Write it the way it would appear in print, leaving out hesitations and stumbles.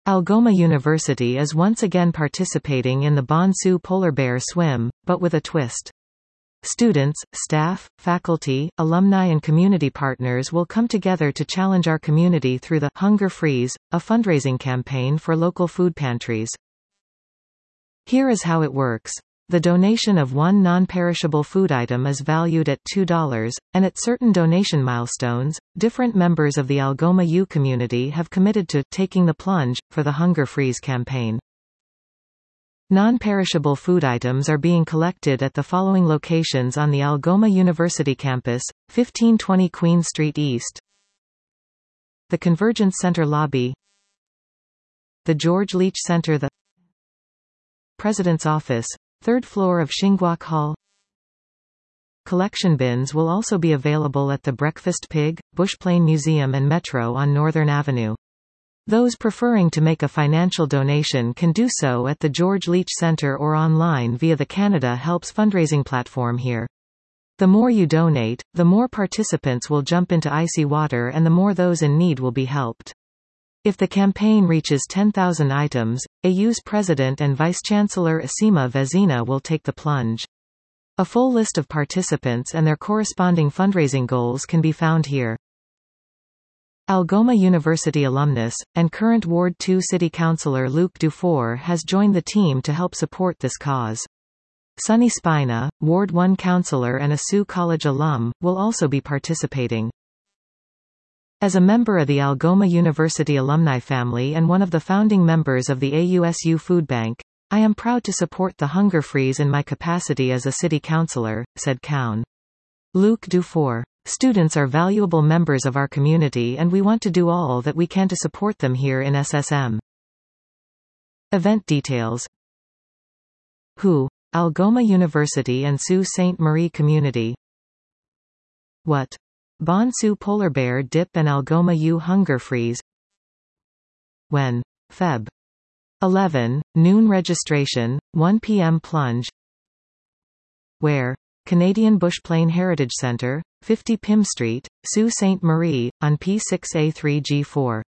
Algoma University is once again participating in the Bon Su Polar Bear Swim, but with a twist. Students, staff, faculty, alumni and community partners will come together to challenge our community through the Hunger Freeze, a fundraising campaign for local food pantries. Here is how it works. The donation of one non-perishable food item is valued at $2, and at certain donation milestones, different members of the Algoma U community have committed to taking the plunge for the Hunger Freeze campaign. Non-perishable food items are being collected at the following locations on the Algoma University campus: 1520 Queen Street East, the Convergence Center lobby, the George Leach Center, the President's Office, 3rd floor of Shingguak Hall. Collection bins will also be available at the Breakfast Pig, Bushplane Museum and Metro on Northern Avenue. Those preferring to make a financial donation can do so at the George Leach Center or online via the Canada Helps fundraising platform here. The more you donate, the more participants will jump into icy water and the more those in need will be helped. If the campaign reaches 10,000 items, AU's President and Vice-Chancellor Asima Vezina will take the plunge. A full list of participants and their corresponding fundraising goals can be found here. Algoma University alumnus, and current Ward 2 City Councillor Luke Dufour has joined the team to help support this cause. Sunny Spina, Ward 1 Councillor and a Sioux College alum, will also be participating. As a member of the Algoma University alumni family and one of the founding members of the AUSU Food Bank, I am proud to support the Hunger Freeze in my capacity as a city councillor, said Cown. Luke Dufour. Students are valuable members of our community and we want to do all that we can to support them here in SSM. Event details. Who? Algoma University and Sault Ste. Marie Community. What? Bon Su Polar Bear Dip and Algoma U Hunger Freeze. When? Feb. 11, noon registration, 1 p.m. plunge. Where? Canadian Bushplane Heritage Centre, 50 Pym Street, Sault Ste. Marie, on P6A3G4.